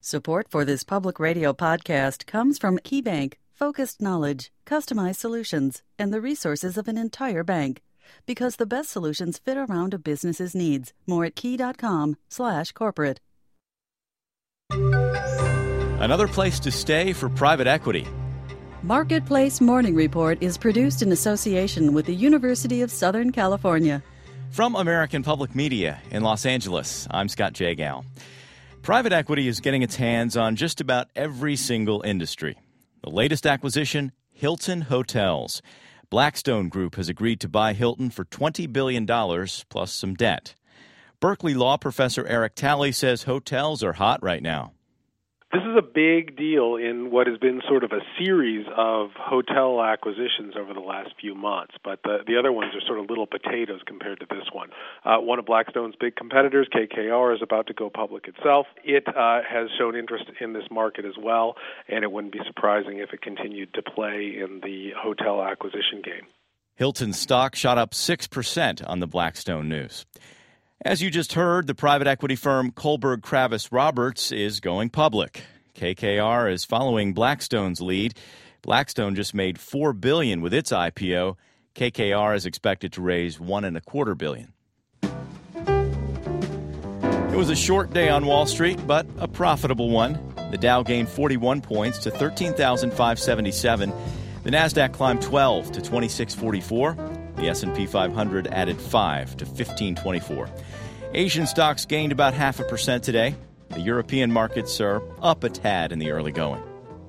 Support for this public radio podcast comes from KeyBank, focused knowledge, customized solutions, and the resources of an entire bank. Because the best solutions fit around a business's needs. More at key.com/corporate. Another place to stay for private equity. Marketplace Morning Report is produced in association with the University of Southern California. From American Public Media in Los Angeles, I'm Scott Jagow. Private equity is getting its hands on just about every single industry. The latest acquisition, Hilton Hotels. Blackstone Group has agreed to buy Hilton for $20 billion plus some debt. Berkeley law professor Eric Talley says hotels are hot right now. This is a big deal in what has been sort of a series of hotel acquisitions over the last few months, but the other ones are sort of little potatoes compared to this one. One of Blackstone's big competitors, KKR, is about to go public itself. It has shown interest in this market as well, and it wouldn't be surprising if it continued to play in the hotel acquisition game. Hilton's stock shot up 6% on the Blackstone news. As you just heard, the private equity firm Kohlberg Kravis Roberts is going public. KKR is following Blackstone's lead. Blackstone just made $4 billion with its IPO. KKR is expected to raise $1.25 billion. It was a short day on Wall Street, but a profitable one. The Dow gained 41 points to 13,577. The Nasdaq climbed 12 to 2644. The S&P 500 added 5 to 1524. Asian stocks gained about 0.5% today. The European markets are up a tad in the early going.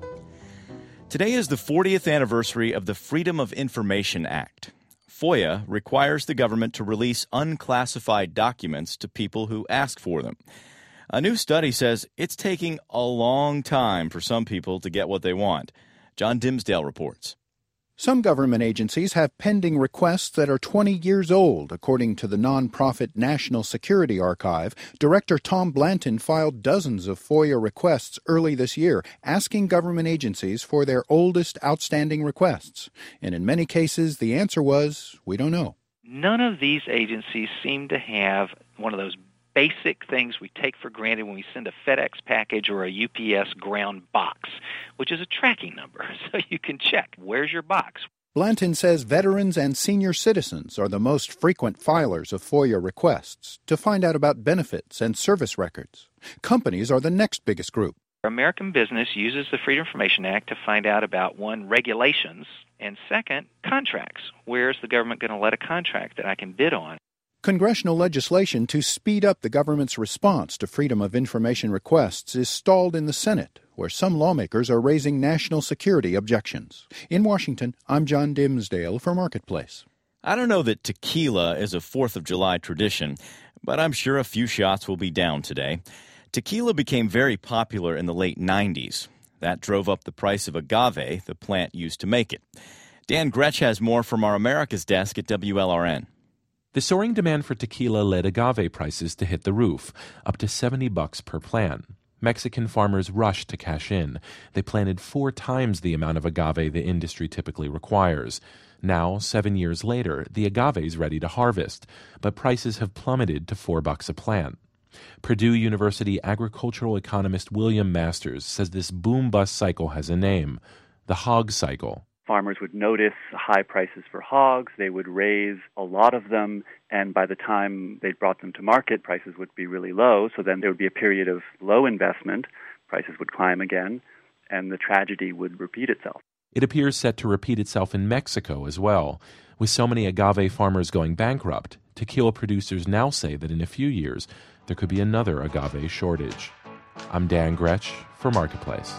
Today is the 40th anniversary of the Freedom of Information Act. FOIA requires the government to release unclassified documents to people who ask for them. A new study says it's taking a long time for some people to get what they want. John Dimsdale reports. Some government agencies have pending requests that are 20 years old. According to the nonprofit National Security Archive, Director Tom Blanton filed dozens of FOIA requests early this year, asking government agencies for their oldest outstanding requests. And in many cases, the answer was, we don't know. None of these agencies seem to have one of those basic things we take for granted when we send a FedEx package or a UPS ground box, which is a tracking number, so you can check, where's your box? Blanton says veterans and senior citizens are the most frequent filers of FOIA requests to find out about benefits and service records. Companies are the next biggest group. American business uses the Freedom of Information Act to find out about, one, regulations, and second, contracts. Where's the government going to let a contract that I can bid on? Congressional legislation to speed up the government's response to Freedom of Information requests is stalled in the Senate, where some lawmakers are raising national security objections. In Washington, I'm John Dimsdale for Marketplace. I don't know that tequila is a 4th of July tradition, but I'm sure a few shots will be down today. Tequila became very popular in the late 90s. That drove up the price of agave, the plant used to make it. Dan Gretsch has more from our America's desk at WLRN. The soaring demand for tequila led agave prices to hit the roof, up to $70 per plant. Mexican farmers rushed to cash in. They planted 4 times the amount of agave the industry typically requires. Now, 7 years later, the agave is ready to harvest, but prices have plummeted to $4 a plant. Purdue University agricultural economist William Masters says this boom-bust cycle has a name, the hog cycle. Farmers would notice high prices for hogs, they would raise a lot of them, and by the time they brought them to market, prices would be really low, so then there would be a period of low investment, prices would climb again, and the tragedy would repeat itself. It appears set to repeat itself in Mexico as well. With so many agave farmers going bankrupt, tequila producers now say that in a few years, there could be another agave shortage. I'm Dan Gretsch for Marketplace.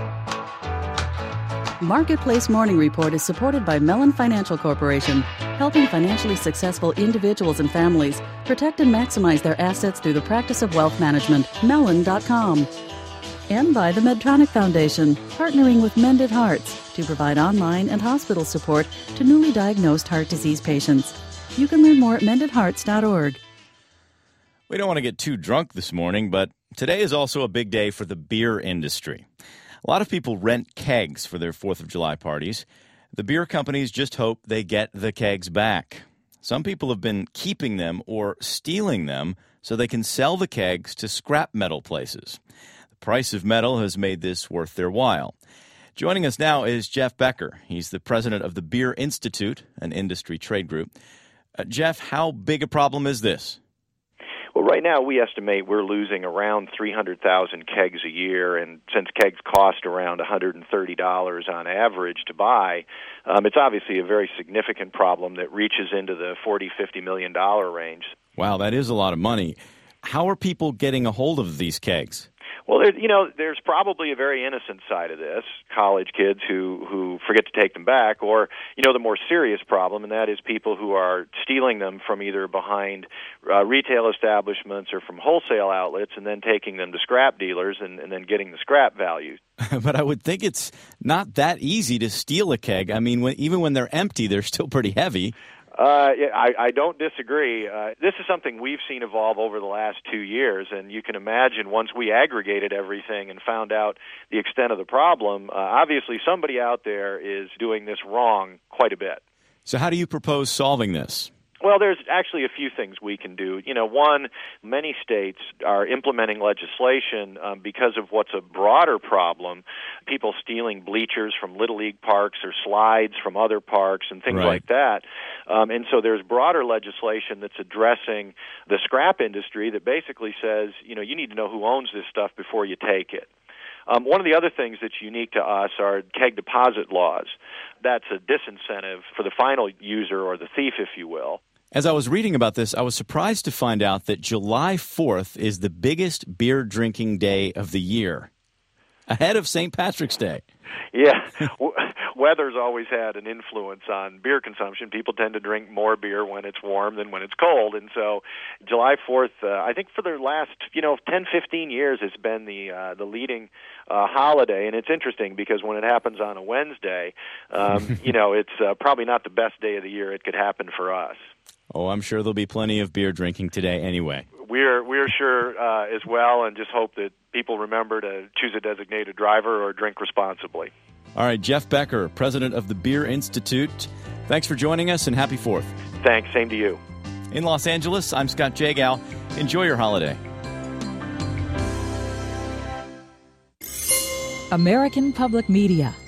Marketplace Morning Report is supported by Mellon Financial Corporation, helping financially successful individuals and families protect and maximize their assets through the practice of wealth management. Mellon.com. And by the Medtronic Foundation, partnering with Mended Hearts to provide online and hospital support to newly diagnosed heart disease patients. You can learn more at mendedhearts.org. We don't want to get too drunk this morning, but today is also a big day for the beer industry. A lot of people rent kegs for their 4th of July parties. The beer companies just hope they get the kegs back. Some people have been keeping them or stealing them so they can sell the kegs to scrap metal places. The price of metal has made this worth their while. Joining us now is Jeff Becker. He's the president of the Beer Institute, an industry trade group. Jeff, how big a problem is this? Well, right now we estimate we're losing around 300,000 kegs a year, and since kegs cost around $130 on average to buy, it's obviously a very significant problem that reaches into the $40-50 million range. Wow, that is a lot of money. How are people getting a hold of these kegs? Well, there's probably a very innocent side of this, college kids who forget to take them back, or, the more serious problem, and that is people who are stealing them from either behind retail establishments or from wholesale outlets and then taking them to scrap dealers and then getting the scrap value. But I would think it's not that easy to steal a keg. I mean, even when they're empty, they're still pretty heavy. I don't disagree. This is something we've seen evolve over the last 2 years, and you can imagine once we aggregated everything and found out the extent of the problem, obviously somebody out there is doing this wrong quite a bit. So how do you propose solving this? Well, there's actually a few things we can do. One, many states are implementing legislation because of what's a broader problem, people stealing bleachers from Little League parks or slides from other parks and things like that. And so there's broader legislation that's addressing the scrap industry that basically says, you need to know who owns this stuff before you take it. One of the other things that's unique to us are keg deposit laws. That's a disincentive for the final user or the thief, if you will. As I was reading about this, I was surprised to find out that July 4th is the biggest beer drinking day of the year, ahead of St. Patrick's Day. Yeah. Weather's always had an influence on beer consumption. People tend to drink more beer when it's warm than when it's cold. And so July 4th, I think for the last, 10, 15 years, it's been the leading holiday. And it's interesting because when it happens on a Wednesday, it's probably not the best day of the year it could happen for us. Oh, I'm sure there'll be plenty of beer drinking today anyway. We're sure as well, and just hope that people remember to choose a designated driver or drink responsibly. All right, Jeff Becker, president of the Beer Institute. Thanks for joining us, and happy 4th. Thanks. Same to you. In Los Angeles, I'm Scott Jagow. Enjoy your holiday. American Public Media